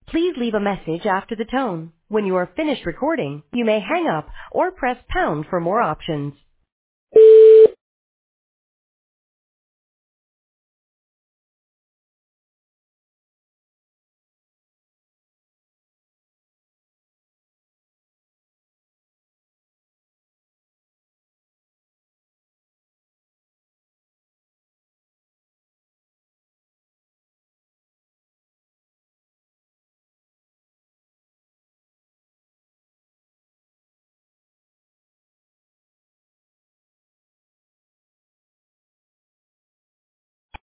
Please leave a message after the tone. When you are finished recording, you may hang up or press pound for more options.